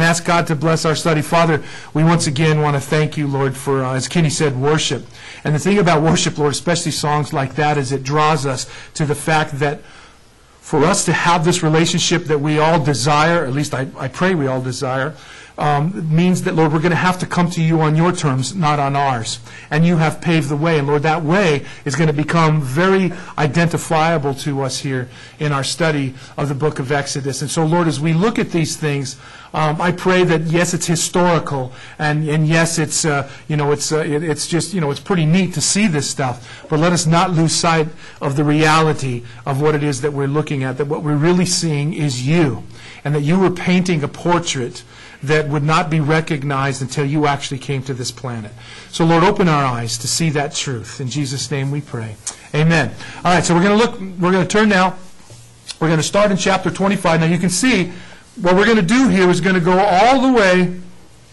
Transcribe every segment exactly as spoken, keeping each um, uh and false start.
ask God to bless our study. Father, we once again want to thank you, Lord, for, uh, as Kenny said, worship. And the thing about worship, Lord, especially songs like that, is it draws us to the fact that for us to have this relationship that we all desire, at least I, I pray we all desire, um, means that, Lord, we're going to have to come to you on your terms, not on ours. And you have paved the way. And, Lord, that way is going to become very identifiable to us here in our study of the book of Exodus. And so, Lord, as we look at these things, um, I pray that, yes, it's historical, and, and yes, it's, uh, you know, it's, uh, it, it's just, you know, it's pretty neat to see this stuff. But let us not lose sight of the reality of what it is that we're looking at, that what we're really seeing is you, and that you were painting a portrait that would not be recognized until you actually came to this planet. So, Lord, open our eyes to see that truth. In Jesus' name we pray. Amen. All right, so we're going to look, we're going to turn now. We're going to start in chapter twenty-five. Now, you can see what we're going to do here is going to go all the way,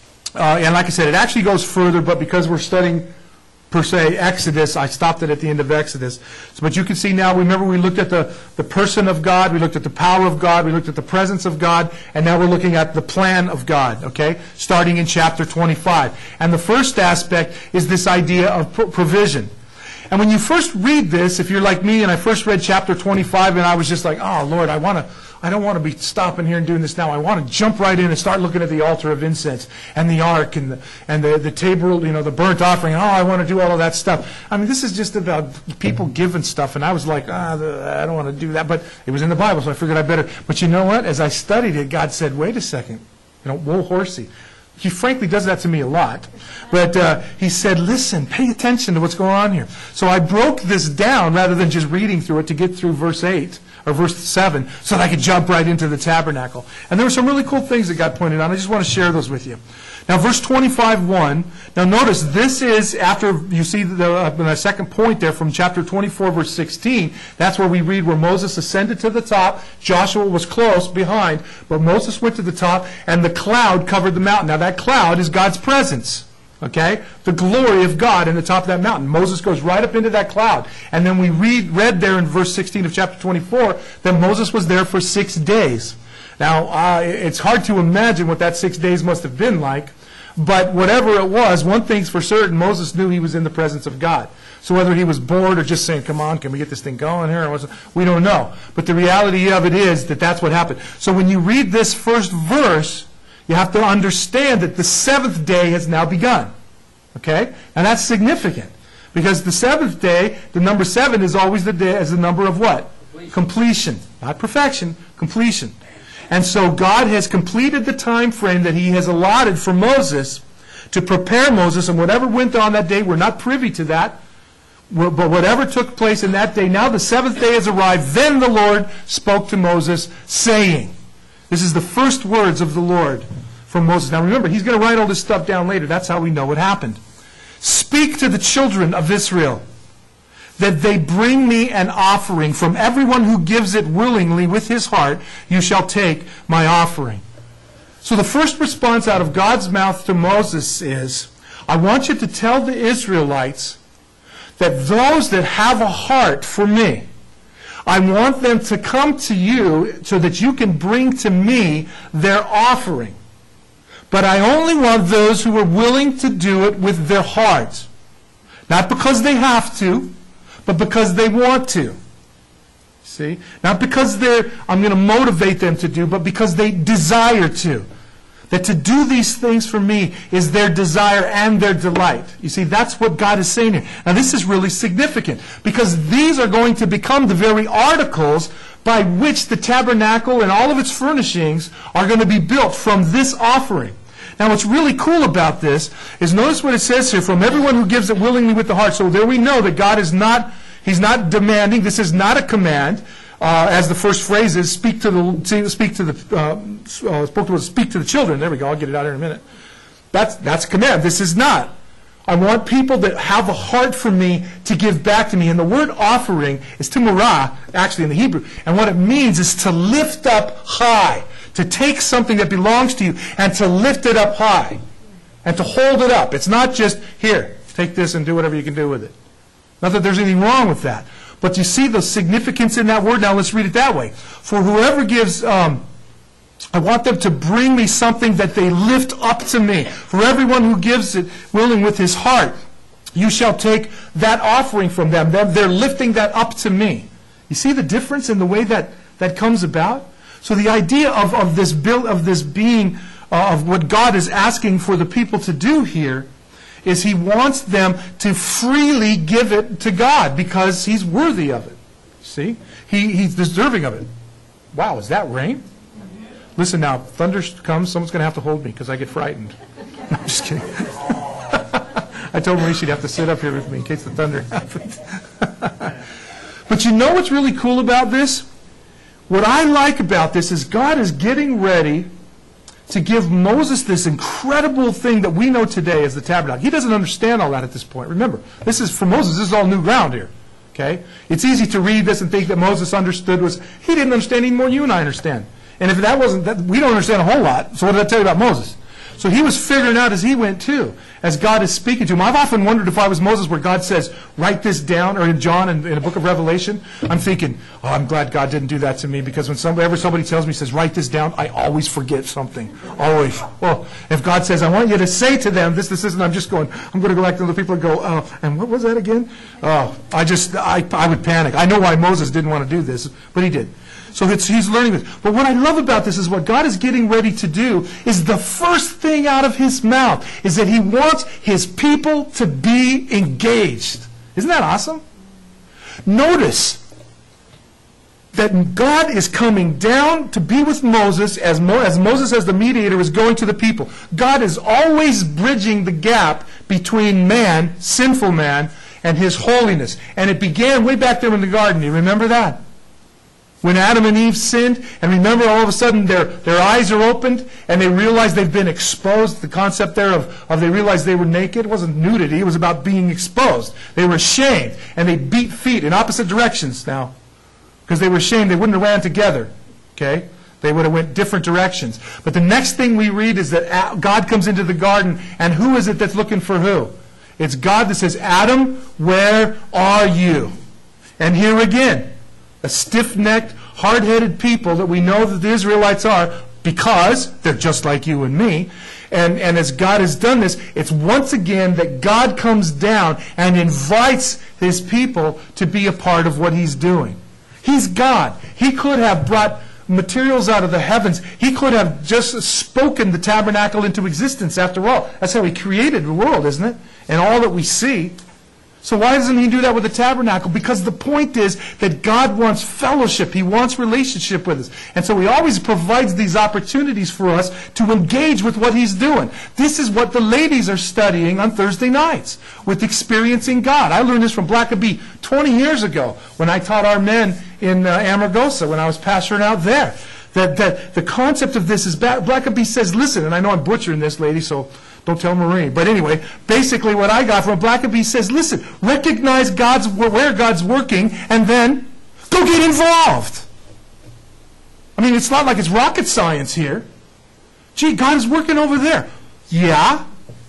uh, and like I said, it actually goes further, but because we're studying per se Exodus, I stopped it at the end of Exodus. So, but you can see now, remember we looked at the, the person of God, we looked at the power of God, we looked at the presence of God, and now we're looking at the plan of God, okay? Starting in chapter twenty-five. And the first aspect is this idea of pro- provision. And when you first read this, if you're like me and I first read chapter twenty-five and I was just like, oh Lord, I want to, I don't want to be stopping here and doing this now. I want to jump right in and start looking at the altar of incense and the ark and the, and the, the table, you know, the burnt offering. Oh, I want to do all of that stuff. I mean, this is just about people giving stuff. And I was like, ah, the, I don't want to do that. But it was in the Bible, so I figured I better. But you know what? As I studied it, God said, wait a second. You know, whoa, horsey. He frankly does that to me a lot. But uh, he said, listen, pay attention to what's going on here. So I broke this down rather than just reading through it to get through verse eight or verse seven so that I could jump right into the tabernacle. And there were some really cool things that got pointed out. I just want to share those with you. Now, verse twenty-five, one. Now, notice this is after you see the, uh, the second point there from chapter twenty-four, verse sixteen. That's where we read where Moses ascended to the top. Joshua was close behind, but Moses went to the top, and the cloud covered the mountain. Now, that cloud is God's presence. Okay? The glory of God in the top of that mountain. Moses goes right up into that cloud. And then we read read there in verse sixteen of chapter twenty-four that Moses was there for six days. Now, uh, it's hard to imagine what that six days must have been like. But whatever it was, one thing's for certain, Moses knew he was in the presence of God. So whether he was bored or just saying, come on, can we get this thing going here? We don't know. But the reality of it is that that's what happened. So when you read this first verse, you have to understand that the seventh day has now begun. Okay? And that's significant. Because the seventh day, the number seven is always the day as the number of what? Completion. Completion. Not perfection, completion. And so God has completed the time frame that he has allotted for Moses to prepare Moses, and whatever went on that day, we're not privy to that, but whatever took place in that day, now the seventh day has arrived. Then the Lord spoke to Moses, saying, this is the first words of the Lord from Moses. Now remember, he's going to write all this stuff down later. That's how we know what happened. Speak to the children of Israel, that they bring me an offering. From everyone who gives it willingly with his heart, you shall take my offering. So the first response out of God's mouth to Moses is, I want you to tell the Israelites that those that have a heart for me, I want them to come to you so that you can bring to me their offering. But I only want those who are willing to do it with their hearts. Not because they have to, but because they want to. See? Not because they're, I'm going to motivate them to do, but because they desire to. That to do these things for me is their desire and their delight. You see, that's what God is saying here. Now this is really significant, because these are going to become the very articles by which the tabernacle and all of its furnishings are going to be built from this offering. Now what's really cool about this is, notice what it says here, from everyone who gives it willingly with the heart. So there we know that God is not, he's not demanding, this is not a command. Uh, as the first phrase is, speak to the speak to the uh, uh, spoke to speak to the children. There we go. I'll get it out here in a minute. That's that's a command. This is not. I want people that have a heart for me to give back to me. And the word offering is timurah, actually in the Hebrew. And what it means is to lift up high, to take something that belongs to you and to lift it up high, and to hold it up. It's not just here, take this and do whatever you can do with it. Not that there's anything wrong with that. But you see the significance in that word. Now let's read it that way. For whoever gives um, I want them to bring me something that they lift up to me. For everyone who gives it willing with his heart, you shall take that offering from them. They're, they're lifting that up to me. You see the difference in the way that that comes about? So the idea of, of this build, of this being, uh, of what God is asking for the people to do here, is he wants them to freely give it to God because he's worthy of it. See? He, he's deserving of it. Wow, is that rain? Listen now, thunder comes, someone's going to have to hold me because I get frightened. No, I'm just kidding. I told Marie she'd have to sit up here with me in case the thunder happened. But you know what's really cool about this? What I like about this is God is getting ready to give Moses this incredible thing that we know today as the tabernacle. He doesn't understand all that at this point. Remember, this is for Moses, this is all new ground here. Okay? It's easy to read this and think that Moses understood was, he didn't understand any more than you and I understand. And if that wasn't, that, we don't understand a whole lot, so what did I tell you about Moses? So he was figuring out as he went too, as God is speaking to him. I've often wondered if I was Moses where God says, write this down, or in John in, in the book of Revelation, I'm thinking, oh, I'm glad God didn't do that to me, because when somebody, ever somebody tells me, says, write this down, I always forget something. Always. Well, if God says, I want you to say to them, this, this, this, and I'm just going, I'm going to go back to other people and go, oh, and what was that again? Oh, I just, I, I would panic. I know why Moses didn't want to do this, but he did. So it's, he's learning this. But what I love about this is what God is getting ready to do is the first thing out of his mouth is that he wants his people to be engaged. Isn't that awesome? Notice that God is coming down to be with Moses as, Mo, as Moses as the mediator is going to the people. God is always bridging the gap between man, sinful man, and his holiness. And it began way back there in the garden. You remember that? When Adam and Eve sinned, and remember all of a sudden their, their eyes are opened, and they realize they've been exposed. The concept there of, of they realized they were naked wasn't nudity, it was about being exposed. They were ashamed, and they beat feet in opposite directions now. Because they were ashamed, they wouldn't have ran together. Okay? They would have went different directions. But the next thing we read is that God comes into the garden, and who is it that's looking for who? It's God that says, Adam, where are you? And here again, a stiff-necked, hard-headed people that we know that the Israelites are because they're just like you and me. And, and as God has done this, it's once again that God comes down and invites his people to be a part of what he's doing. He's God. He could have brought materials out of the heavens. He could have just spoken the tabernacle into existence after all. That's how he created the world, isn't it? And all that we see. So why doesn't he do that with the tabernacle? Because the point is that God wants fellowship. He wants relationship with us. And so he always provides these opportunities for us to engage with what he's doing. This is what the ladies are studying on Thursday nights with Experiencing God. I learned this from Blackaby twenty years ago when I taught our men in uh, Amargosa when I was pastoring out there. That, that the concept of this is, Blackaby says, listen, and I know I'm butchering this, lady, so don't tell Marie. But anyway, basically what I got from Blackaby says, listen, recognize God's where God's working, and then go get involved. I mean, it's not like it's rocket science here. Gee, God is working over there. Yeah.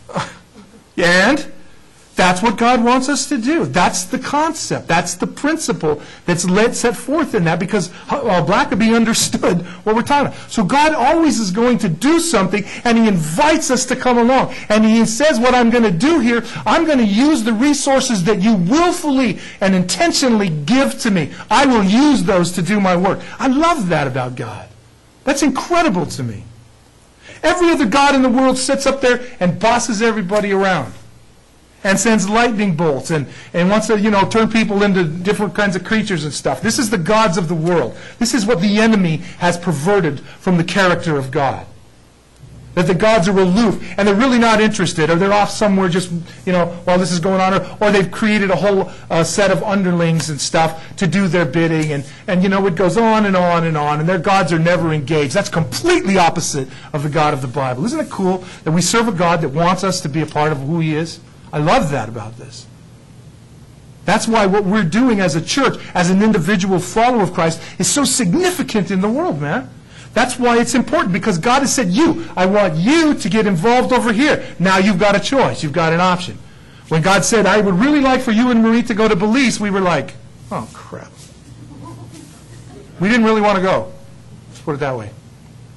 And that's what God wants us to do. That's the concept. That's the principle that's led, set forth in that, because uh, Blackaby understood what we're talking about. So God always is going to do something, and he invites us to come along. And he says, what I'm going to do here, I'm going to use the resources that you willfully and intentionally give to me. I will use those to do my work. I love that about God. That's incredible to me. Every other god in the world sits up there and bosses everybody around. And sends lightning bolts and, and wants to, you know, turn people into different kinds of creatures and stuff. This is the gods of the world. This is what the enemy has perverted from the character of God. That the gods are aloof and they're really not interested, or they're off somewhere just, you know, while this is going on, or, or they've created a whole uh, set of underlings and stuff to do their bidding, and, and, you know, it goes on and on and on, and their gods are never engaged. That's completely opposite of the God of the Bible. Isn't it cool that we serve a God that wants us to be a part of who he is? I love that about this. That's why what we're doing as a church, as an individual follower of Christ, is so significant in the world, man. That's why it's important, because God has said, you, I want you to get involved over here. Now you've got a choice. You've got an option. When God said, I would really like for you and Marie to go to Belize, we were like, oh, crap. We didn't really want to go. Let's put it that way.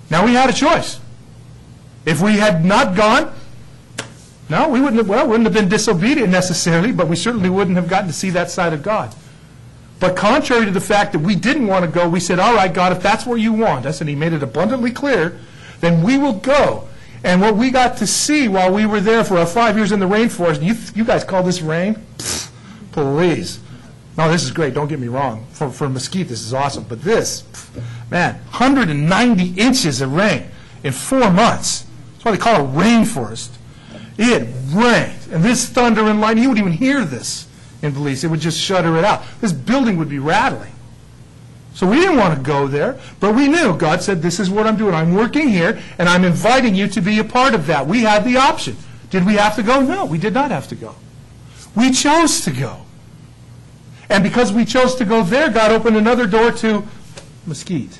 Now, we had a choice. If we had not gone, no, we wouldn't have, well, wouldn't have been disobedient necessarily, but we certainly wouldn't have gotten to see that side of God. But contrary to the fact that we didn't want to go, we said, all right, God, if that's where you want us, and he made it abundantly clear, then we will go. And what we got to see while we were there for our five years in the rainforest, you, you guys call this rain? Pfft, please. No, this is great, don't get me wrong. For, for Mesquite, this is awesome. But this, pfft, man, one hundred ninety inches of rain in four months. That's why they call it rainforest. It rained. And this thunder and lightning, you wouldn't even hear this in Belize. It would just shudder it out. This building would be rattling. So we didn't want to go there, but we knew. God said, this is what I'm doing. I'm working here, and I'm inviting you to be a part of that. We had the option. Did we have to go? No, we did not have to go. We chose to go. And because we chose to go there, God opened another door to Mesquite.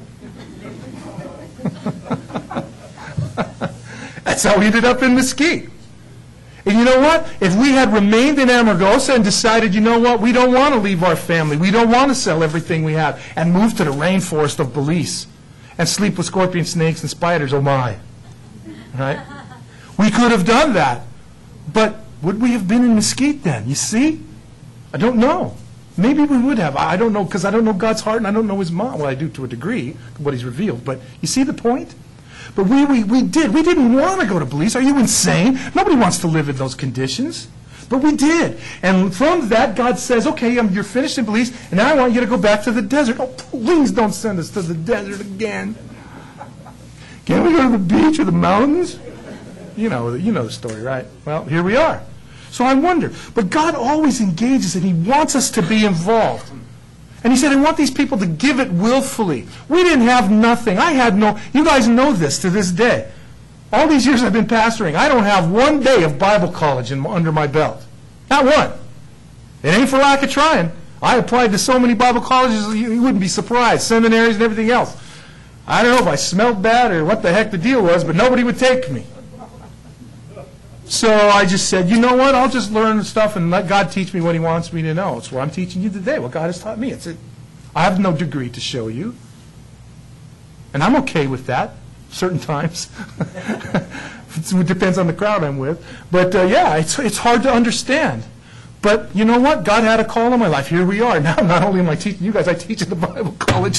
That's how we ended up in Mesquite. And you know what? If we had remained in Amargosa and decided, you know what, we don't want to leave our family, we don't want to sell everything we have, and move to the rainforest of Belize and sleep with scorpion snakes and spiders, oh my. Right? We could have done that. But would we have been in Mesquite then? You see? I don't know. Maybe we would have. I don't know, because I don't know God's heart and I don't know his mind. Well, I do to a degree, what he's revealed. But you see the point? But we, we, we did. We didn't want to go to Belize. Are you insane? Nobody wants to live in those conditions. But we did. And from that, God says, okay, um, you're finished in Belize, and now I want you to go back to the desert. Oh, please don't send us to the desert again. Can't we go to the beach or the mountains? You know, you know the story, right? Well, here we are. So I wonder. But God always engages, and he wants us to be involved. And he said, I want these people to give it willfully. We didn't have nothing. I had no, you guys know this to this day. All these years I've been pastoring, I don't have one day of Bible college in, under my belt. Not one. It ain't for lack of trying. I applied to so many Bible colleges, you, you wouldn't be surprised, seminaries and everything else. I don't know if I smelled bad or what the heck the deal was, but nobody would take me. So I just said, you know what, I'll just learn stuff and let God teach me what he wants me to know. It's what I'm teaching you today, what God has taught me. It's a, I have no degree to show you. And I'm okay with that, certain times. It depends on the crowd I'm with. But uh, yeah, it's, it's hard to understand. But you know what? God had a call on my life. Here we are. Now not only am I teaching you guys, I teach at the Bible college.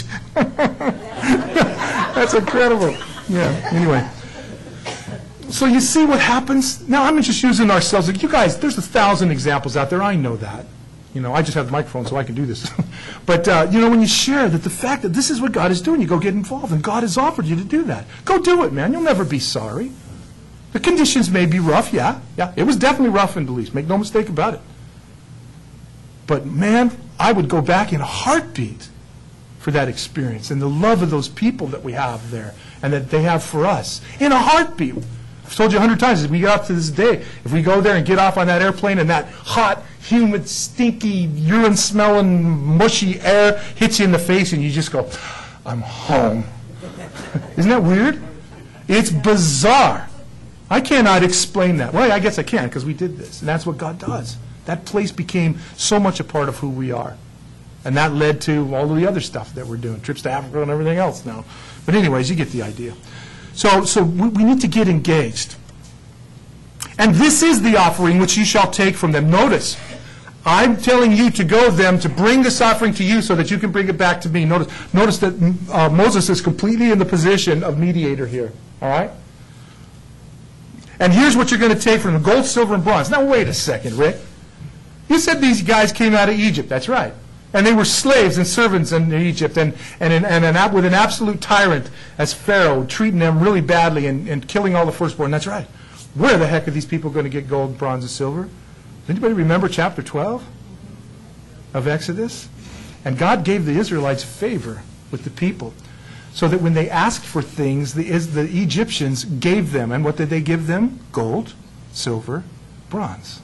That's incredible. Yeah, anyway. So you see what happens? Now, I'm just using ourselves. Like, you guys, there's a thousand examples out there. I know that. You know, I just have the microphone, so I can do this. But, uh, you know, when you share that the fact that this is what God is doing, you go get involved, and God has offered you to do that. Go do it, man. You'll never be sorry. The conditions may be rough, yeah. Yeah, it was definitely rough in Belize. Make no mistake about it. But, man, I would go back in a heartbeat for that experience and the love of those people that we have there and that they have for us. In a heartbeat. I've told you a hundred times, as we get up to this day, if we go there and get off on that airplane and that hot, humid, stinky, urine-smelling, mushy air hits you in the face and you just go, I'm home. Isn't that weird? It's bizarre. I cannot explain that. Well, I guess I can because we did this, and that's what God does. That place became so much a part of who we are. And that led to all of the other stuff that we're doing, trips to Africa and everything else now. But anyways, you get the idea. So, so we, we need to get engaged. And this is the offering which you shall take from them. Notice, I'm telling you to go them to bring this offering to you so that you can bring it back to me. Notice, notice that uh, Moses is completely in the position of mediator here. All right? And here's what you're going to take from them, gold, silver, and bronze. Now, wait a second, Rick. You said these guys came out of Egypt. That's right. And they were slaves and servants in Egypt, and, and, and, and an, with an absolute tyrant as Pharaoh, treating them really badly and, and killing all the firstborn. That's right. Where the heck are these people going to get gold, bronze, and silver? Does anybody remember chapter twelve of Exodus? And God gave the Israelites favor with the people, so that when they asked for things, the, the Egyptians gave them. And what did they give them? Gold, silver, bronze.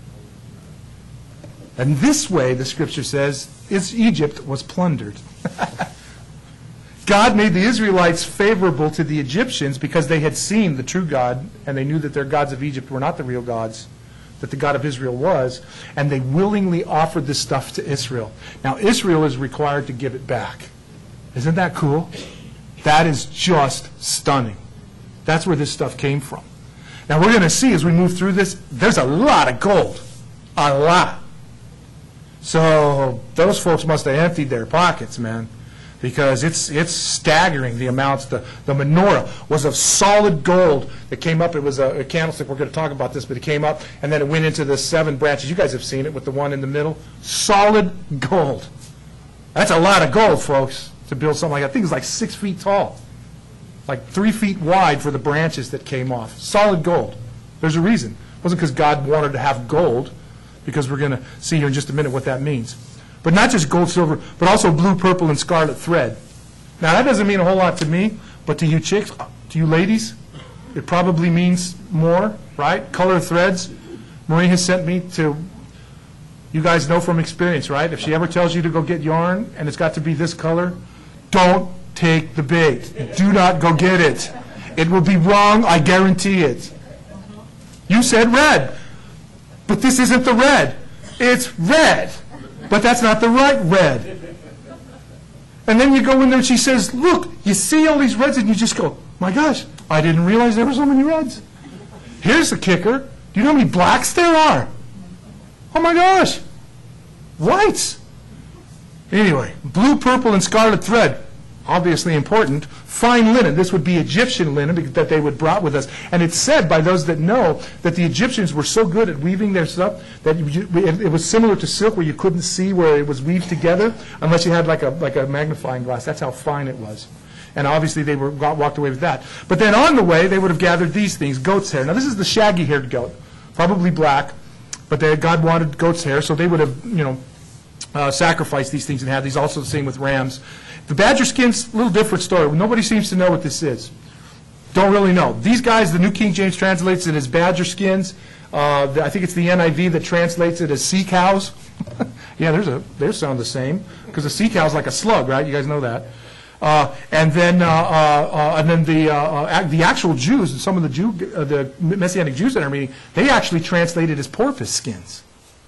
And this way, the scripture says, is Egypt was plundered. God made the Israelites favorable to the Egyptians because they had seen the true God, and they knew that their gods of Egypt were not the real gods, that the God of Israel was, and they willingly offered this stuff to Israel. Now, Israel is required to give it back. Isn't that cool? That is just stunning. That's where this stuff came from. Now we're going to see as we move through this, there's a lot of gold. A lot. So those folks must have emptied their pockets, man, because it's it's staggering the amounts. The, the menorah was of solid gold that came up. It was a, a candlestick. We're going to talk about this, but it came up, and then it went into the seven branches. You guys have seen it with the one in the middle. Solid gold. That's a lot of gold, folks, to build something like that. I think it was like six feet tall, like three feet wide for the branches that came off. Solid gold. There's a reason. It wasn't because God wanted to have gold, because we're going to see here in just a minute what that means. But not just gold, silver, but also blue, purple, and scarlet thread. Now, that doesn't mean a whole lot to me, but to you chicks, to you ladies, it probably means more, right? Color threads. Marie has sent me to, you guys know from experience, right? If she ever tells you to go get yarn and it's got to be this color, don't take the bait. Do not go get it. It will be wrong, I guarantee it. You said red, but this isn't the red. It's red, but that's not the right red. And then you go in there and she says, look, you see all these reds, and you just go, my gosh, I didn't realize there were so many reds. Here's the kicker. Do you know how many blacks there are? Oh my gosh. Whites. Anyway, blue, purple, and scarlet thread. Obviously important. Fine linen. This would be Egyptian linen that they would brought with us. And it's said by those that know that the Egyptians were so good at weaving their stuff that it was similar to silk, where you couldn't see where it was weaved together unless you had like a like a magnifying glass. That's how fine it was. And obviously they were walked away with that. But then on the way they would have gathered these things: goat's hair. Now this is the shaggy-haired goat, probably black, but they, God wanted goat's hair, so they would have you know uh, sacrificed these things and had these. Also the same with rams. The badger skin's a little different story. Nobody seems to know what this is. Don't really know. These guys, the New King James translates it as badger skins. Uh, the, I think it's the N I V that translates it as sea cows. Yeah, there's a, they sound the same, because a sea cow's like a slug, right? You guys know that. Uh, and then, uh, uh, uh, and then the uh, the actual Jews, and some of the Jew, uh, the Messianic Jews that are meeting, they actually translate it as porpoise skins.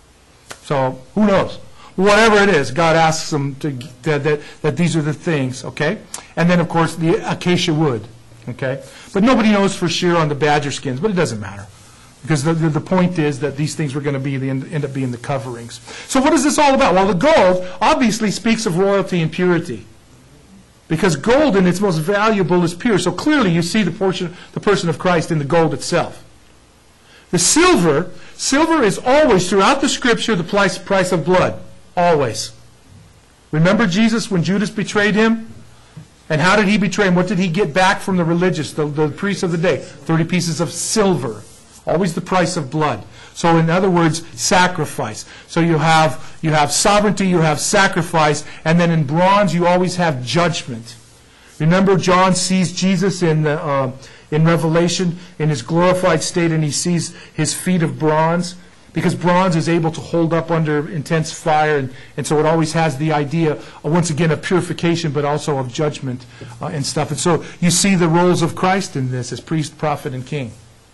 So who knows? Whatever it is, God asks them to, that, that, that these are the things, okay? And then, of course, the acacia wood, okay? But nobody knows for sure on the badger skins, but it doesn't matter. Because the, the, the point is that these things were going to be the, end up being the coverings. So what is this all about? Well, the gold obviously speaks of royalty and purity. Because gold in its most valuable is pure. So clearly you see the, portion, the person of Christ in the gold itself. The silver, silver is always, throughout the Scripture, the price, price of blood. Always. Remember Jesus when Judas betrayed him? And how did he betray him? What did he get back from the religious, the, the priests of the day? thirty pieces of silver. Always the price of blood. So in other words, sacrifice. So you have, you have sovereignty, you have sacrifice, and then in bronze you always have judgment. Remember John sees Jesus in, the, uh, in Revelation in his glorified state, and he sees his feet of bronze. Because bronze is able to hold up under intense fire, and, and so it always has the idea, uh, once again, of purification, but also of judgment uh, and stuff. And so you see the roles of Christ in this as priest, prophet, and king.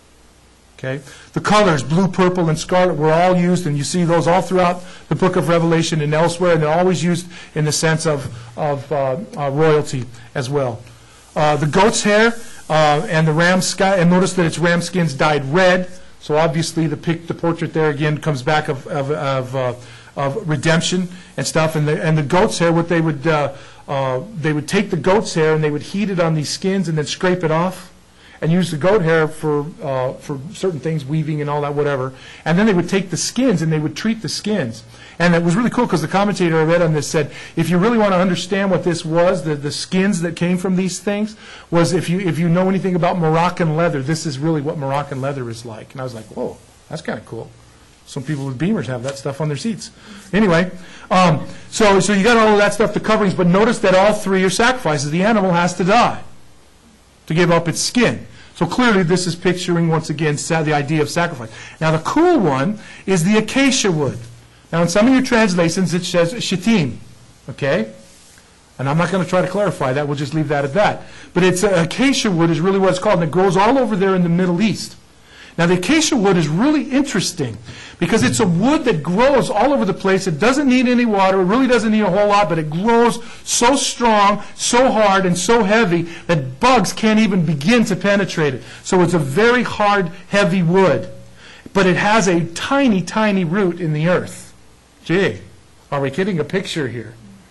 Okay? The colors, blue, purple, and scarlet, were all used, and you see those all throughout the book of Revelation and elsewhere, and they're always used in the sense of, of uh, uh, royalty as well. Uh, the goat's hair uh, and the ram skin, and notice that its ram skins dyed red. So obviously the pic, the portrait there again comes back of of of, uh, of redemption and stuff. And the and the goat's hair, what they would uh, uh, they would take the goat's hair and they would heat it on these skins and then scrape it off, and use the goat hair for uh, for certain things, weaving and all that, whatever. And then they would take the skins and they would treat the skins. And it was really cool because the commentator I read on this said, if you really want to understand what this was, the, the skins that came from these things, was if you if you know anything about Moroccan leather, this is really what Moroccan leather is like. And I was like, whoa, that's kind of cool. Some people with Beamers have that stuff on their seats. Anyway, um, so, so you got all of that stuff, the coverings, but notice that all three are sacrifices. The animal has to die to give up its skin. So clearly this is picturing, once again, the idea of sacrifice. Now the cool one is the acacia wood. Now in some of your translations it says shittim, okay? And I'm not going to try to clarify that, we'll just leave that at that. But it's uh, acacia wood is really what it's called, and it grows all over there in the Middle East. Now, the acacia wood is really interesting because it's a wood that grows all over the place. It doesn't need any water. It really doesn't need a whole lot, but it grows so strong, so hard, and so heavy that bugs can't even begin to penetrate it. So it's a very hard, heavy wood. But it has a tiny, tiny root in the earth. Gee, are we getting a picture here?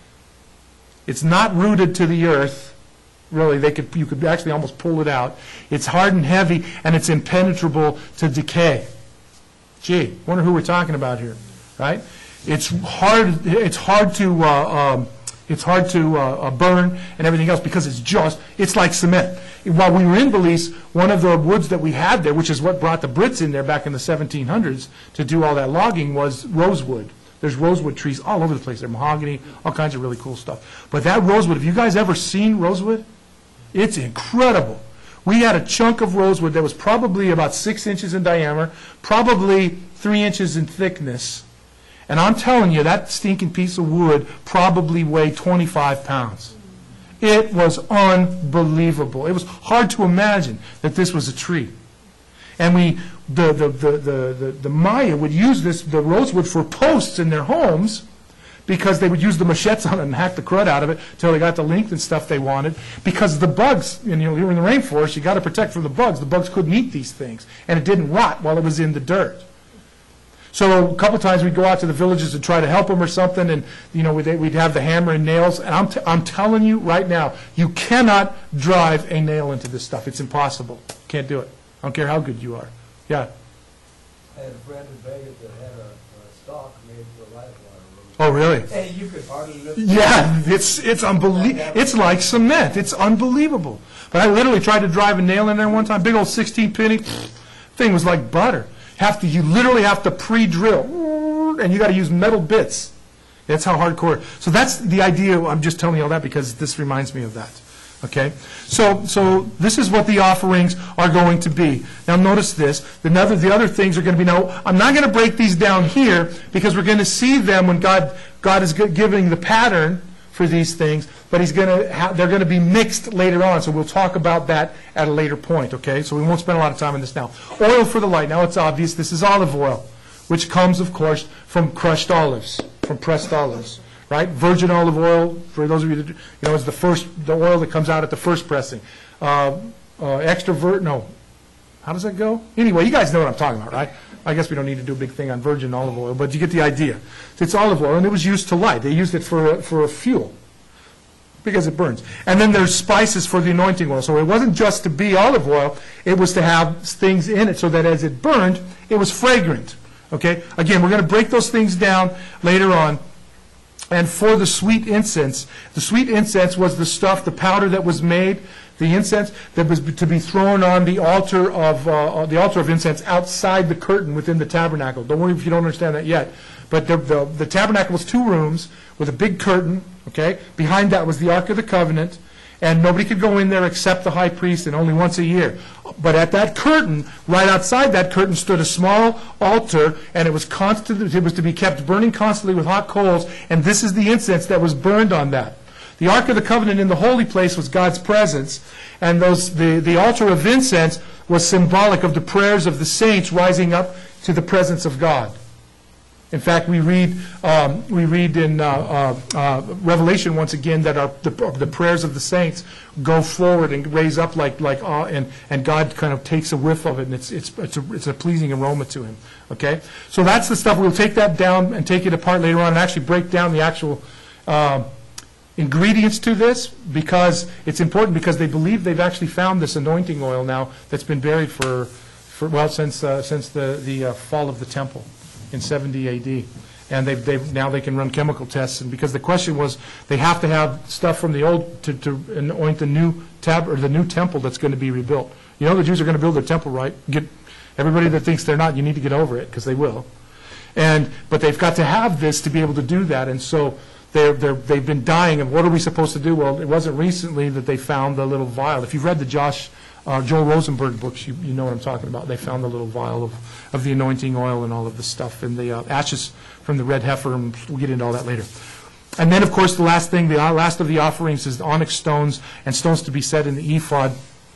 It's not rooted to the earth. Really, they could, you could actually almost pull it out. It's hard and heavy, and it's impenetrable to decay. Gee, wonder who we're talking about here, right? It's hard. It's hard to. Uh, um, it's hard to uh, uh, burn and everything else because it's just. It's like cement. While we were in Belize, one of the woods that we had there, which is what brought the Brits in there back in the seventeen hundreds to do all that logging, was rosewood. There's rosewood trees all over the place. There's mahogany, all kinds of really cool stuff. But that rosewood, have you guys ever seen rosewood? It's incredible. We had a chunk of rosewood that was probably about six inches in diameter, probably three inches in thickness. And I'm telling you, that stinking piece of wood probably weighed twenty-five pounds. It was unbelievable. It was hard to imagine that this was a tree. And we, the, the, the, the, the, the Maya would use this, the rosewood for posts in their homes, because they would use the machetes on it and hack the crud out of it until they got the length and stuff they wanted. Because the bugs, you know, you're in the rainforest, you got to protect from the bugs. The bugs couldn't eat these things, and it didn't rot while it was in the dirt. So a couple times we'd go out to the villages to try to help them or something, and you know we'd, we'd have the hammer and nails. And I'm, t I'm telling you right now, you cannot drive a nail into this stuff. It's impossible. Can't do it. I don't care how good you are. Yeah. I had a friend in Vegas that had a, a stock made for light water. Oh, really? Hey, you could hardly lift it. Yeah, it's it's unbelievable. It's like cement. It's unbelievable. But I literally tried to drive a nail in there one time. Big old sixteen penny thing was like butter. Have to you literally have to pre-drill, and you got to use metal bits. That's how hardcore. So that's the idea. I'm just telling you all that because this reminds me of that. Okay, so so this is what the offerings are going to be. Now notice this. The other the other things are going to be. Now I'm not going to break these down here because we're going to see them when God God is giving the pattern for these things. But He's going to ha they're going to be mixed later on. So we'll talk about that at a later point. Okay, so we won't spend a lot of time on this now. Oil for the light. Now it's obvious. This is olive oil, which comes, of course, from crushed olives, from pressed olives. Right? Virgin olive oil, for those of you that, you know, is the first, the oil that comes out at the first pressing. Uh, uh, extra vir, no. How does that go? Anyway, you guys know what I'm talking about, right? I guess we don't need to do a big thing on virgin olive oil, but you get the idea. It's olive oil, and it was used to light. They used it for, for a fuel because it burns. And then there's spices for the anointing oil. So it wasn't just to be olive oil. It was to have things in it so that as it burned, it was fragrant. Okay? Again, we're going to break those things down later on. And for the sweet incense, the sweet incense was the stuff, the powder that was made, the incense that was to be thrown on the altar of uh, the altar of incense outside the curtain within the tabernacle. Don't worry if you don't understand that yet. But the, the, the tabernacle was two rooms with a big curtain. Okay, behind that was the Ark of the Covenant, and nobody could go in there except the high priest, and only once a year. But at that curtain, right outside that curtain, stood a small altar, and it was constant. It was to be kept burning constantly with hot coals, and this is the incense that was burned on that. The Ark of the Covenant in the holy place was God's presence, and those the, the altar of incense was symbolic of the prayers of the saints rising up to the presence of God. In fact, we read um, we read in uh, uh, uh, Revelation once again that our, the, the prayers of the saints go forward and raise up like like uh, and and God kind of takes a whiff of it, and it's it's it's a, it's a pleasing aroma to Him. Okay, so that's the stuff. We'll take that down and take it apart later on and actually break down the actual uh, ingredients to this, because it's important, because they believe they've actually found this anointing oil now that's been buried for for well since uh, since the the uh, fall of the temple in seventy A D, and they've, they've now they can run chemical tests, and because the question was they have to have stuff from the old to, to anoint the new tab or the new temple that's going to be rebuilt. You know the Jews are going to build their temple, right? Get everybody that thinks they're not, you need to get over it, because they will. And but they've got to have this to be able to do that, and so they're, they're they've been dying. And what are we supposed to do? Well, it wasn't recently that they found the little vial. If you've read the Josh. Uh, Joel Rosenberg books, you, you know what I'm talking about. They found the little vial of, of the anointing oil and all of the stuff, and the uh, ashes from the red heifer, and we'll get into all that later. And then, of course, the last thing, the last of the offerings is the onyx stones and stones to be set in the ephod.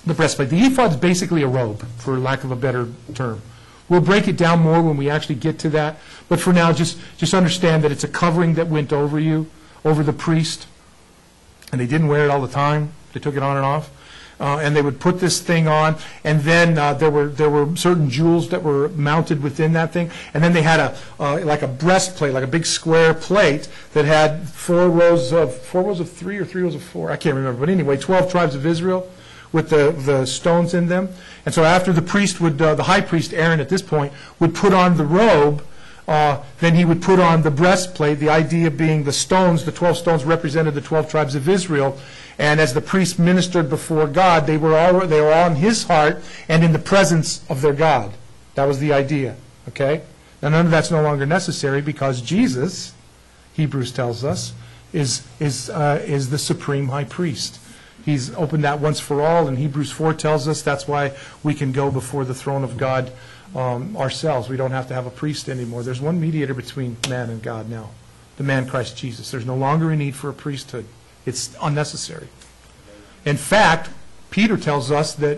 the breastplate. The ephod is basically a robe, for lack of a better term. We'll break it down more when we actually get to that. But for now, just, just understand that it's a covering that went over you, over the priest. And they didn't wear it all the time. They took it on and off. Uh, and they would put this thing on, and then uh, there were there were certain jewels that were mounted within that thing, and then they had a uh, like a breastplate, like a big square plate that had four rows of four rows of three or three rows of four. I can't remember, but anyway, twelve tribes of Israel with the the stones in them. And so after the priest would, uh, the high priest Aaron at this point would put on the robe. Uh, then he would put on the breastplate, the idea being the stones, the twelve stones represented the twelve tribes of Israel. And as the priest ministered before God, they were all they were all in his heart and in the presence of their God. That was the idea. Okay? Now none of that's no longer necessary because Jesus, Hebrews tells us, is is uh, is the supreme high priest. He's opened that once for all, and Hebrews four tells us that's why we can go before the throne of God um, ourselves. We don't have to have a priest anymore. There's one mediator between man and God now, the man Christ Jesus. There's no longer a need for a priesthood. It's unnecessary. In fact, Peter tells us that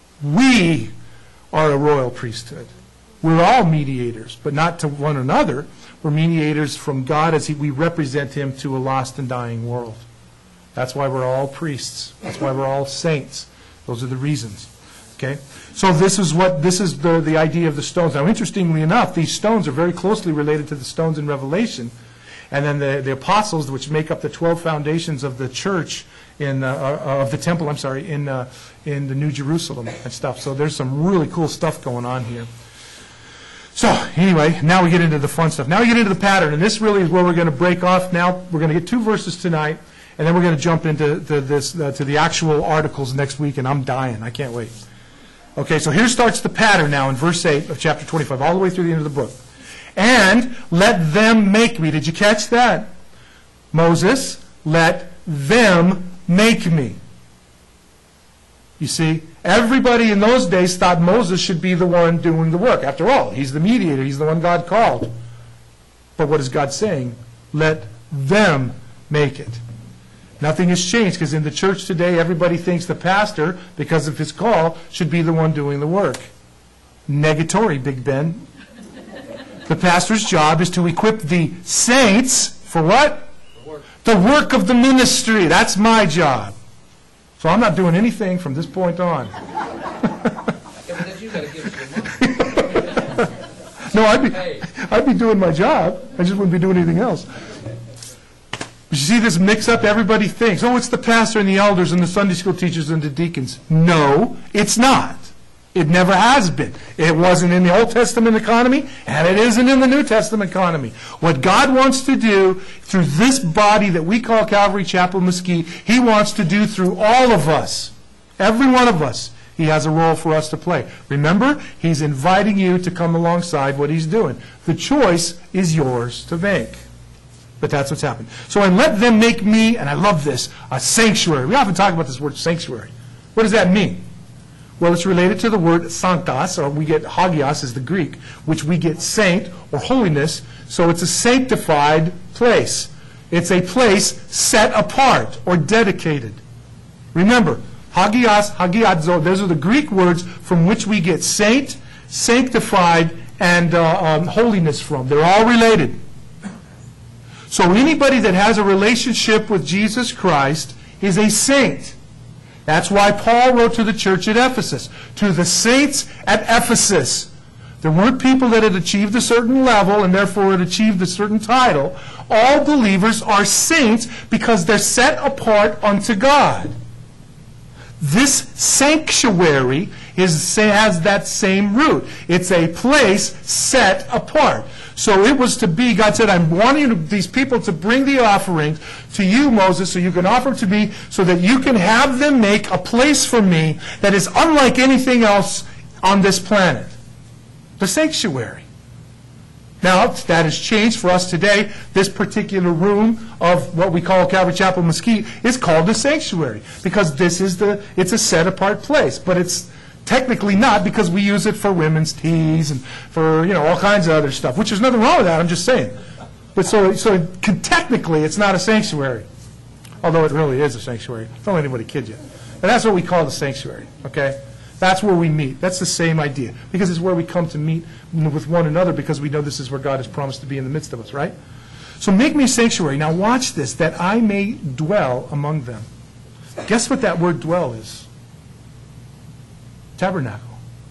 we are a royal priesthood. We're all mediators, but not to one another. We're mediators from God as he, we represent him to a lost and dying world. That's why we're all priests. That's why we're all saints. Those are the reasons. Okay? So this is what this is the, the idea of the stones. Now, interestingly enough, these stones are very closely related to the stones in Revelation. And then the, the apostles, which make up the twelve foundations of the church, in uh, of the temple, I'm sorry, in uh, in the New Jerusalem and stuff. So there's some really cool stuff going on here. So anyway, now we get into the fun stuff. Now we get into the pattern. And this really is where we're going to break off. Now we're going to get two verses tonight. And then we're going to jump into the, this uh, to the actual articles next week. And I'm dying. I can't wait. Okay, so here starts the pattern now in verse eight of chapter twenty-five, all the way through the end of the book. And let them make me. Did you catch that? Moses, let them make me. You see, everybody in those days thought Moses should be the one doing the work. After all, he's the mediator. He's the one God called. But what is God saying? Let them make it. Nothing has changed because in the church today, everybody thinks the pastor, because of his call, should be the one doing the work. Negatory, Big Ben. The pastor's job is to equip the saints for what? The work. The work of the ministry. That's my job. So I'm not doing anything from this point on. Yeah, but then you got to give us your money. No, I'd be, Hey. I'd be doing my job. I just wouldn't be doing anything else. But you see this mix-up? Everybody thinks, oh, it's the pastor and the elders and the Sunday school teachers and the deacons. No, it's not. It never has been. It wasn't in the Old Testament economy, and it isn't in the New Testament economy. What God wants to do through this body that we call Calvary Chapel Mesquite, He wants to do through all of us. Every one of us. He has a role for us to play. Remember, He's inviting you to come alongside what He's doing. The choice is yours to make. But that's what's happened. So, and let them make me, and I love this, a sanctuary. We often talk about this word sanctuary. What does that mean? Well, it's related to the word sanctas, or we get hagios is the Greek, which we get saint or holiness. So it's a sanctified place. It's a place set apart or dedicated. Remember, hagios, hagiadzo, those are the Greek words from which we get saint, sanctified, and uh, um, holiness from. They're all related. So anybody that has a relationship with Jesus Christ is a saint. That's why Paul wrote to the church at Ephesus, to the saints at Ephesus. There weren't people that had achieved a certain level and therefore had achieved a certain title. All believers are saints because they're set apart unto God. This sanctuary is, has that same root. It's a place set apart. So it was to be, God said, I'm wanting these people to bring the offerings to you, Moses, so you can offer them to me, so that you can have them make a place for me that is unlike anything else on this planet. The sanctuary. Now, that has changed for us today. This particular room of what we call Calvary Chapel Mesquite is called the sanctuary, because this is the, it's a set-apart place. But it's technically not, because we use it for women's teas and for, you know, all kinds of other stuff, which there's nothing wrong with that, I'm just saying. But so, so technically, it's not a sanctuary, although it really is a sanctuary. Don't let anybody kid you. And that's what we call the sanctuary, okay? That's where we meet. That's the same idea. Because it's where we come to meet with one another because we know this is where God has promised to be in the midst of us, right? So make me a sanctuary. Now watch this, that I may dwell among them. Guess what that word dwell is? Tabernacle.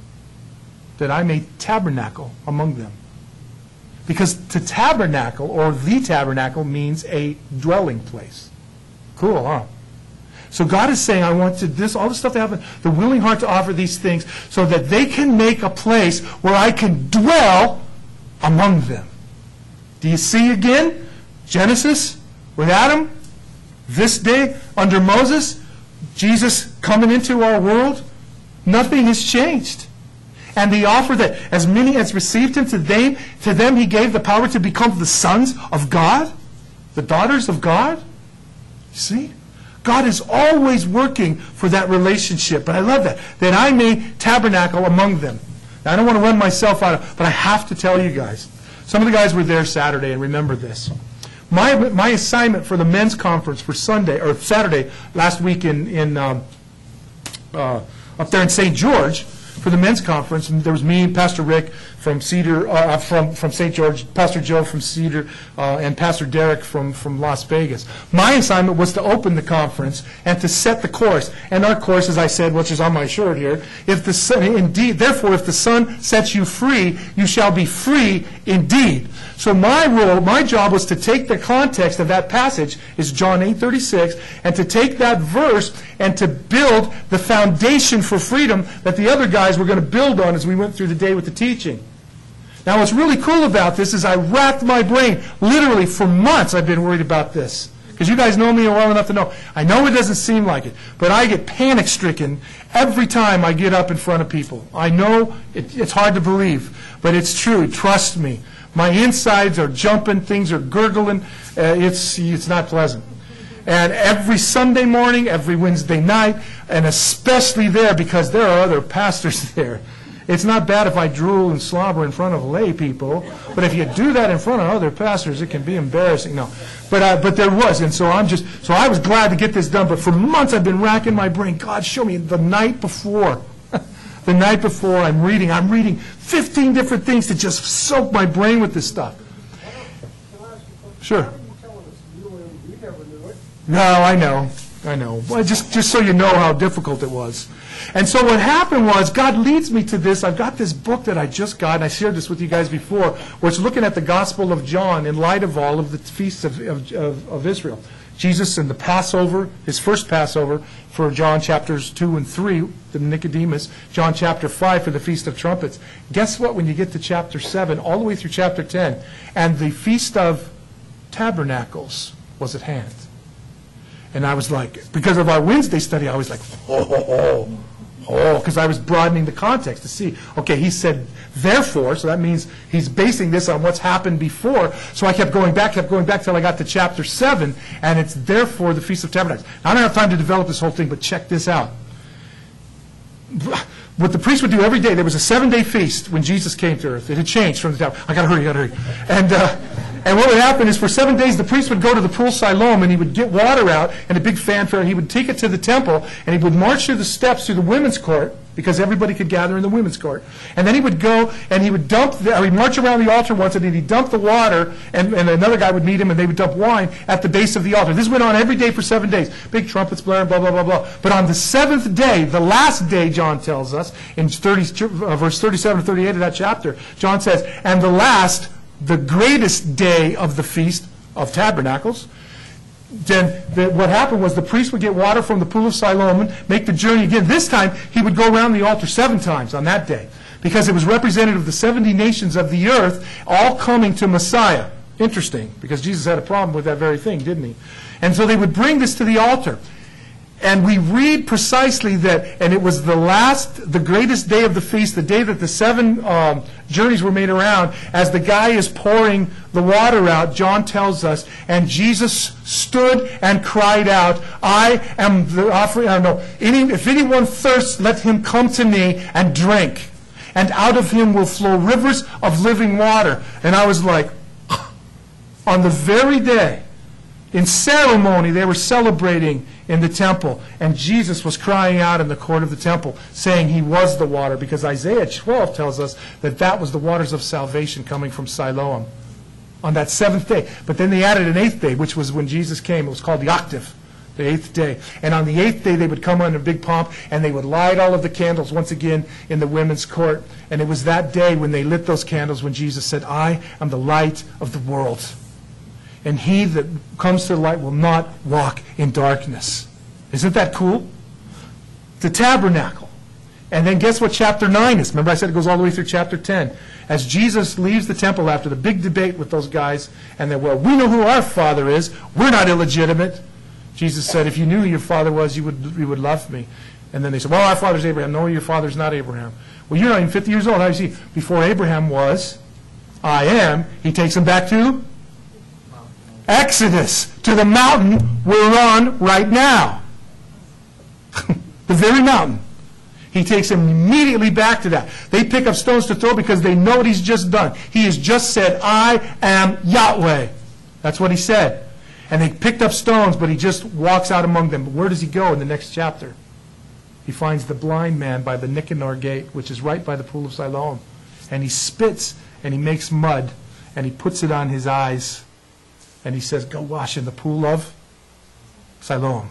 That I may tabernacle among them. Because to tabernacle, or the tabernacle, means a dwelling place. Cool, huh? So God is saying, I want to this, all the stuff to happen, the willing heart to offer these things, so that they can make a place where I can dwell among them. Do you see again? Genesis with Adam, this day under Moses, Jesus coming into our world, nothing has changed. And the offer that as many as received him, to them, to them he gave the power to become the sons of God, the daughters of God. See? God is always working for that relationship. But I love that. That I may tabernacle among them. Now, I don't want to run myself out of, but I have to tell you guys. Some of the guys were there Saturday and remember this. My my assignment for the men's conference for Sunday, or Saturday, last week in, in um, uh, up there in Saint George, for the men's conference, and there was me, Pastor Rick from Cedar, uh, from from Saint George, Pastor Joe from Cedar, uh, and Pastor Derek from from Las Vegas. My assignment was to open the conference and to set the course. And our course, as I said, which is on my shirt here, if the Son, indeed, therefore, if the Son sets you free, you shall be free indeed. So my role, my job was to take the context of that passage, is John eight thirty-six, and to take that verse and to build the foundation for freedom that the other guys were going to build on as we went through the day with the teaching. Now what's really cool about this is I racked my brain. Literally for months I've been worried about this. Because you guys know me well enough to know. I know it doesn't seem like it, but I get panic-stricken every time I get up in front of people. I know it, it's hard to believe, but it's true. Trust me. My insides are jumping. Things are gurgling. Uh, it's, it's not pleasant. And every Sunday morning, every Wednesday night, and especially there because there are other pastors there. It's not bad if I drool and slobber in front of lay people, but if you do that in front of other pastors, it can be embarrassing. No, but uh, but there was, and so I'm just so I was glad to get this done. But for months I've been racking my brain. God, show me the night before, the night before I'm reading. I'm reading fifteen different things to just soak my brain with this stuff. Sure. No, I know, I know. Well, just just so you know how difficult it was. And so what happened was, God leads me to this. I've got this book that I just got, and I shared this with you guys before, where it's looking at the Gospel of John in light of all of the feasts of, of, of, of Israel. Jesus and the Passover, his first Passover for John chapters two and three, the Nicodemus, John chapter five for the Feast of Trumpets. Guess what, when you get to chapter seven, all the way through chapter ten, and the Feast of Tabernacles was at hand. And I was like, because of our Wednesday study, I was like, oh, oh, oh. Oh, because I was broadening the context to see, okay, he said, therefore, so that means he's basing this on what's happened before. So I kept going back, kept going back till I got to chapter seven, and it's therefore the Feast of Tabernacles. Now, I don't have time to develop this whole thing, but check this out. What the priest would do every day, there was a seven-day feast when Jesus came to earth. It had changed from the time. I got to hurry, I got to hurry. And, uh, and what would happen is for seven days, the priest would go to the pool Siloam, and he would get water out in a big fanfare, and he would take it to the temple, and he would march through the steps through the women's court, because everybody could gather in the women's court. And then he would go, and he would dump, the, or he'd march around the altar once, and then he'd dump the water, and, and another guy would meet him, and they would dump wine at the base of the altar. This went on every day for seven days. Big trumpets blaring, blah, blah, blah, blah. But on the seventh day, the last day, John tells us, in thirty, uh, verse thirty-seven to thirty-eight of that chapter, John says, and the last, the greatest day of the Feast of Tabernacles, then the, what happened was the priest would get water from the pool of Siloam, make the journey again. This time, he would go around the altar seven times on that day, because it was representative of the seventy nations of the earth all coming to Messiah. Interesting, because Jesus had a problem with that very thing, didn't he? And so they would bring this to the altar. And we read precisely that, and it was the last, the greatest day of the feast, the day that the seven um, journeys were made around, as the guy is pouring the water out, John tells us, and Jesus stood and cried out, I am the offering, I don't know, any, if anyone thirsts, let him come to me and drink. And out of him will flow rivers of living water. And I was like, on the very day In ceremony, they were celebrating in the temple, and Jesus was crying out in the court of the temple, saying he was the water, because Isaiah twelve tells us that that was the waters of salvation coming from Siloam on that seventh day. But then they added an eighth day, which was when Jesus came. It was called the octave, the eighth day. And on the eighth day, they would come under big pomp, and they would light all of the candles once again in the women's court. And it was that day when they lit those candles when Jesus said, I am the light of the world. And he that comes to the light will not walk in darkness. Isn't that cool? The tabernacle. And then guess what chapter nine is? Remember I said it goes all the way through chapter ten. As Jesus leaves the temple after the big debate with those guys, and they're, well, we know who our father is. We're not illegitimate. Jesus said, if you knew who your father was, you would, you would love me. And then they said, well, our father's Abraham. No, your father's not Abraham. Well, you're not even fifty years old. How do you see? Before Abraham was, I am. He takes them back to Exodus, to the mountain we're on right now. The very mountain. He takes them immediately back to that. They pick up stones to throw because they know what he's just done. He has just said, I am Yahweh. That's what he said. And they picked up stones, but he just walks out among them. But where does he go in the next chapter? He finds the blind man by the Nicanor gate, which is right by the pool of Siloam. And he spits and he makes mud and he puts it on his eyes. And he says, go wash in the pool of Siloam.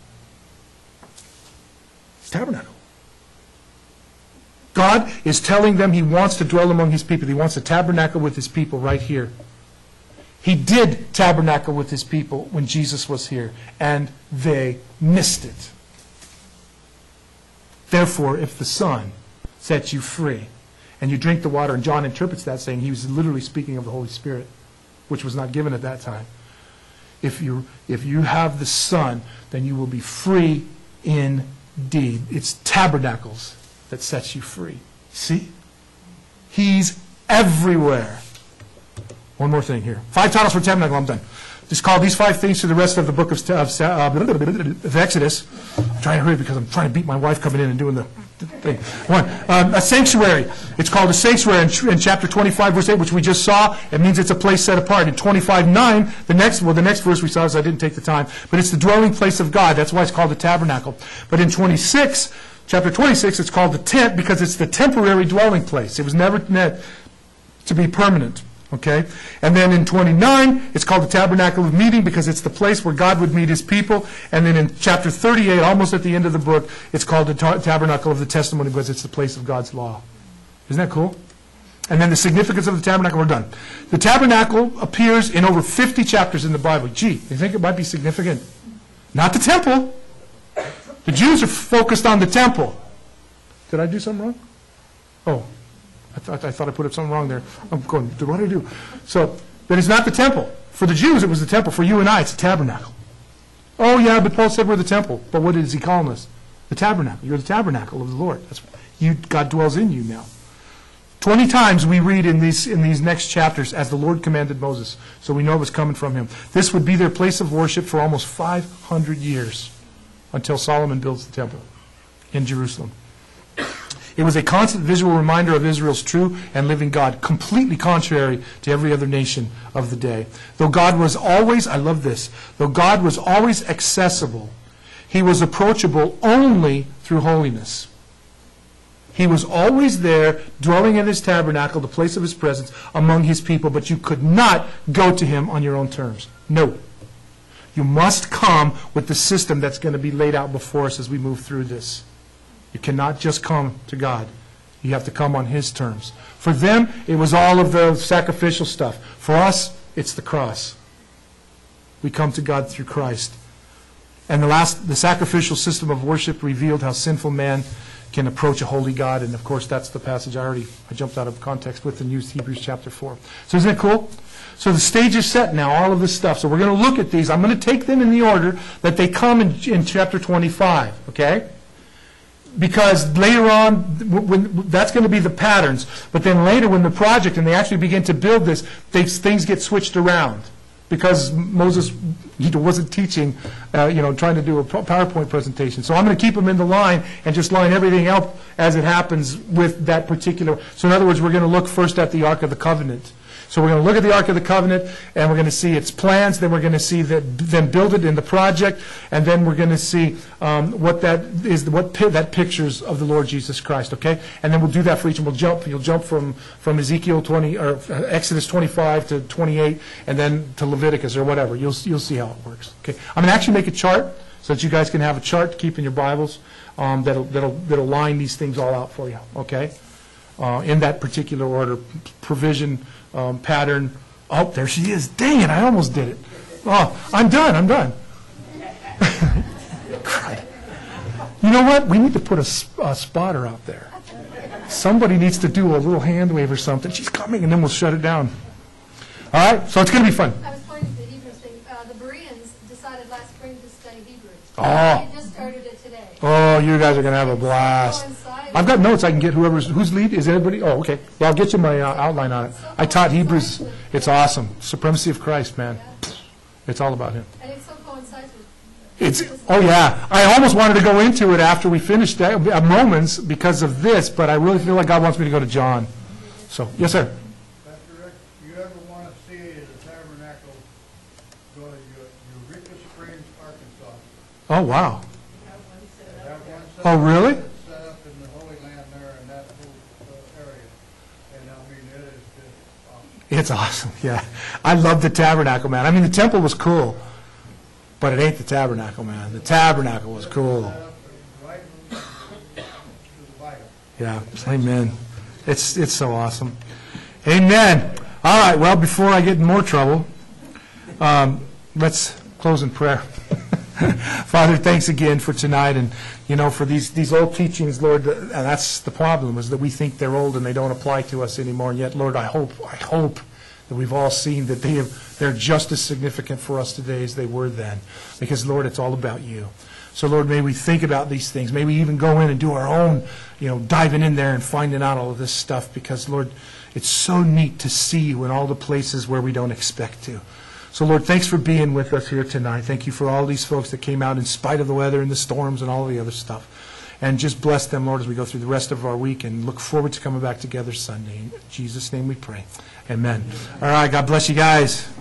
Tabernacle. God is telling them he wants to dwell among his people. He wants to tabernacle with his people right here. He did tabernacle with his people when Jesus was here, and they missed it. Therefore, if the Son sets you free, and you drink the water, and John interprets that saying he was literally speaking of the Holy Spirit, which was not given at that time. If you if you have the Son, then you will be free indeed. It's tabernacles that sets you free. See? He's everywhere. One more thing here. Five titles for tabernacle, I'm done. Just call these five things to the rest of the book of, of, uh, of Exodus. I'm trying to hurry because I'm trying to beat my wife coming in and doing the thing. One, um, a sanctuary. It's called a sanctuary in, in chapter twenty-five, verse eight, which we just saw. It means it's a place set apart. In twenty-five nine, the next, well, the next verse we saw, is I didn't take the time, but it's the dwelling place of God. That's why it's called the tabernacle. But in twenty-six, chapter twenty-six, it's called the tent because it's the temporary dwelling place. It was never meant to be permanent. Okay? And then in twenty-nine, it's called the tabernacle of meeting because it's the place where God would meet his people. And then in chapter thirty-eight, almost at the end of the book, it's called the ta- tabernacle of the testimony because it's the place of God's law. Isn't that cool? And then the significance of the tabernacle, we're done. The tabernacle appears in over fifty chapters in the Bible. Gee, you think it might be significant? Not the temple. The Jews are focused on the temple. Did I do something wrong? Oh. I thought, I thought I put up something wrong there. I'm going, what did I do? So, then it's not the temple. For the Jews, it was the temple. For you and I, it's the tabernacle. Oh, yeah, but Paul said we're the temple. But what is he calling us? The tabernacle. You're the tabernacle of the Lord. That's you. God dwells in you now. Twenty times we read in these in these next chapters, as the Lord commanded Moses. So we know it was coming from him. This would be their place of worship for almost five hundred years until Solomon builds the temple in Jerusalem. It was a constant visual reminder of Israel's true and living God, completely contrary to every other nation of the day. Though God was always, I love this, though God was always accessible, he was approachable only through holiness. He was always there, dwelling in his tabernacle, the place of his presence, among his people, but you could not go to him on your own terms. No. You must come with the system that's going to be laid out before us as we move through this. You cannot just come to God. You have to come on his terms. For them, it was all of the sacrificial stuff. For us, it's the cross. We come to God through Christ. And the last, the sacrificial system of worship revealed how sinful man can approach a holy God. And of course, that's the passage I already, I jumped out of context with and used Hebrews chapter four. So isn't that cool? So the stage is set now, all of this stuff. So we're going to look at these. I'm going to take them in the order that they come in, in chapter twenty-five. Okay? Because later on, when, that's going to be the patterns. But then later, when the project, and they actually begin to build this, they, things get switched around. Because Moses he wasn't teaching, uh, you know, trying to do a PowerPoint presentation. So I'm going to keep them in the line and just line everything up as it happens with that particular. So in other words, we're going to look first at the Ark of the Covenant. So we're going to look at the Ark of the Covenant, and we're going to see its plans, then we're going to see that, then build it in the project, and then we're going to see um, what that is, what pi- that pictures of the Lord Jesus Christ, okay? And then we'll do that for each, and we'll jump, you'll jump from, from Ezekiel twenty, or Exodus twenty-five to twenty-eight, and then to Leviticus, or whatever. You'll, you'll see how it works, okay? I'm going to actually make a chart, so that you guys can have a chart to keep in your Bibles um, that'll, that'll, that'll line these things all out for you, okay? Uh, in that particular order, provision, um, pattern. Oh, there she is. Dang it, I almost did it. Oh, I'm done, I'm done. You know what? We need to put a, sp- a spotter out there. Somebody needs to do a little hand wave or something. She's coming, and then we'll shut it down. All right, so it's going to be fun. I was pointing to the Hebrews thing. Uh, the Bereans decided last spring to study Hebrews. Oh. They just started it today. Oh, you guys are going to have a blast. I've got notes I can get whoever's, who's lead, is anybody? Oh, okay. Yeah, I'll get you my uh, outline on it. I taught Hebrews. It's awesome. Supremacy of Christ, man. It's all about him. And it so coincides with... It's, oh yeah. I almost wanted to go into it after we finished that, uh, Romans because of this, but I really feel like God wants me to go to John. So, yes, sir. Pastor Rick, you ever want to see the tabernacle, go to Eureka Springs, Arkansas. Oh, wow. They have one set Oh, up- really? It's set up in the Holy Land there in that whole uh, area. And I mean, it is just awesome. It's awesome, yeah. I love the tabernacle, man. I mean, the temple was cool, but it ain't the tabernacle, man. The tabernacle was cool. Set up right to the Bible. Yeah, amen. It's it's so awesome. Amen. All right, well, before I get in more trouble, um, let's close in prayer. Father, thanks again for tonight and, you know, for these, these old teachings, Lord, and that's the problem, is that we think they're old and they don't apply to us anymore. And yet, Lord, I hope, I hope that we've all seen that they have, they're just as significant for us today as they were then. Because, Lord, it's all about you. So, Lord, may we think about these things. May we even go in and do our own, you know, diving in there and finding out all of this stuff. Because, Lord, it's so neat to see you in all the places where we don't expect to. So, Lord, thanks for being with us here tonight. Thank you for all these folks that came out in spite of the weather and the storms and all the other stuff. And just bless them, Lord, as we go through the rest of our week and look forward to coming back together Sunday. In Jesus' name we pray. Amen. All right, God bless you guys.